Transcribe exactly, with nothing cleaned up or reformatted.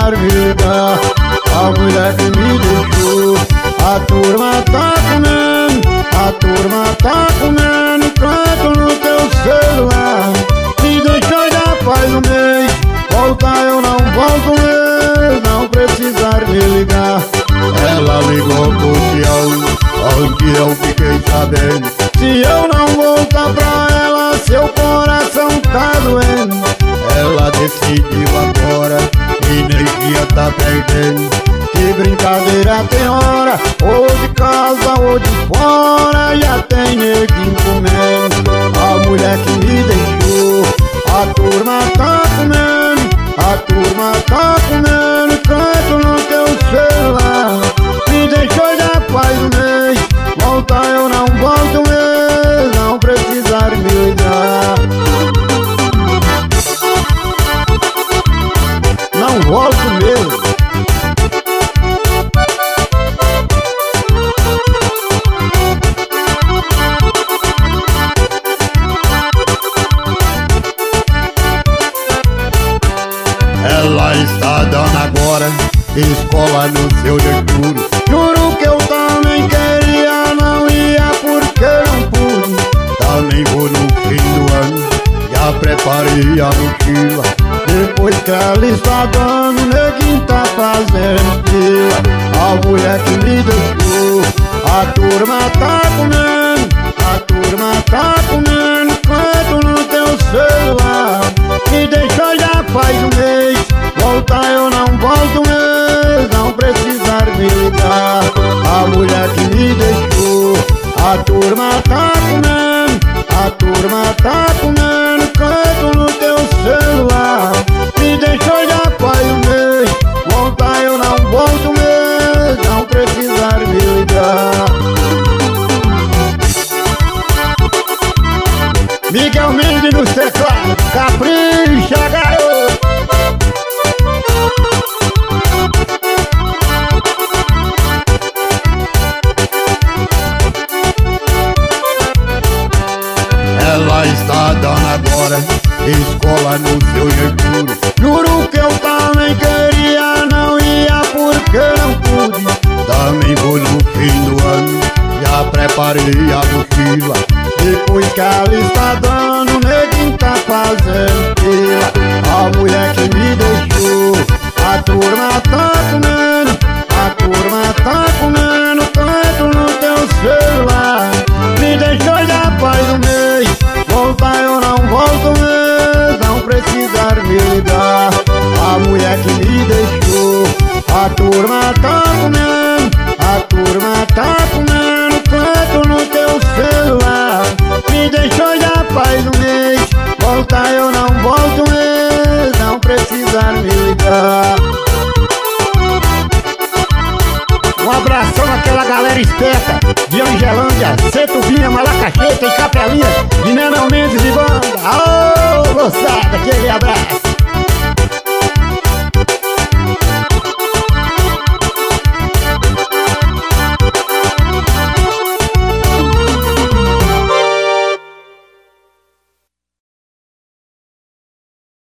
precisar me ligar. A mulher que me deixou, a turma tá comendo, a turma tá comendo enquanto no teu celular. Me deixou já faz um mês, volta eu não volto mesmo, não precisar me ligar. Ela ligou pro Tião, onde eu fiquei sabendo. Se eu não voltar pra ela, seu coração tá doendo. Ela decidiu agora, energia tá perdendo. Que brincadeira tem hora, ou de casa ou de fora, já tem neguinho comendo. A mulher que me deixou, a turma tá comendo, a turma tá comendo canto no teu celular. Me deixou já faz um mês, volta eu não volto mesmo, não precisar me ligar. Não volto mesmo. Ela está dando agora escola no seu Getúlio. Juro que eu também queria, não ia porque não pude. Também vou no fim do ano, já preparei a mochila. Depois que ela está dando, neguinho tá fazendo fila. A mulher que me deixou, a turma tá comendo, a turma tá comendo enquanto no teu celular. Me deixou já faz um mês, volta eu não volto mesmo, não precisar me ligar. A mulher que me deixou, a turma tá comendo, a turma tá comendo canto no teu celular. Me deixou já faz um mês, volta eu não volto mesmo, não precisar me ligar. Miguel Mendes no teclado, capricha, garoto. Ela está dando agora escola no seu Getúlio. Juro que eu também queria, não ia porque não pude. Também vou no fim do ano, já preparei a mochila. Depois que ela está dando, neguinho tá fazendo fila. A mulher que me deixou, a turma tá comendo, a turma tá comendo tanto no teu celular. Me deixou já faz um mês, volta eu não volto mesmo, não precisar me ligar. A mulher que me deixou, a turma tá comendo, a turma tá comendo tanto no teu celular. Me deixou já faz um mês, volta eu não volto mesmo, não precisar me ligar. Um abração àquela galera esperta de Angelândia, Setubinha, Malacacheta e Capelinha, de Nenão Mendes e banda. Ô, moçada, aquele abraço.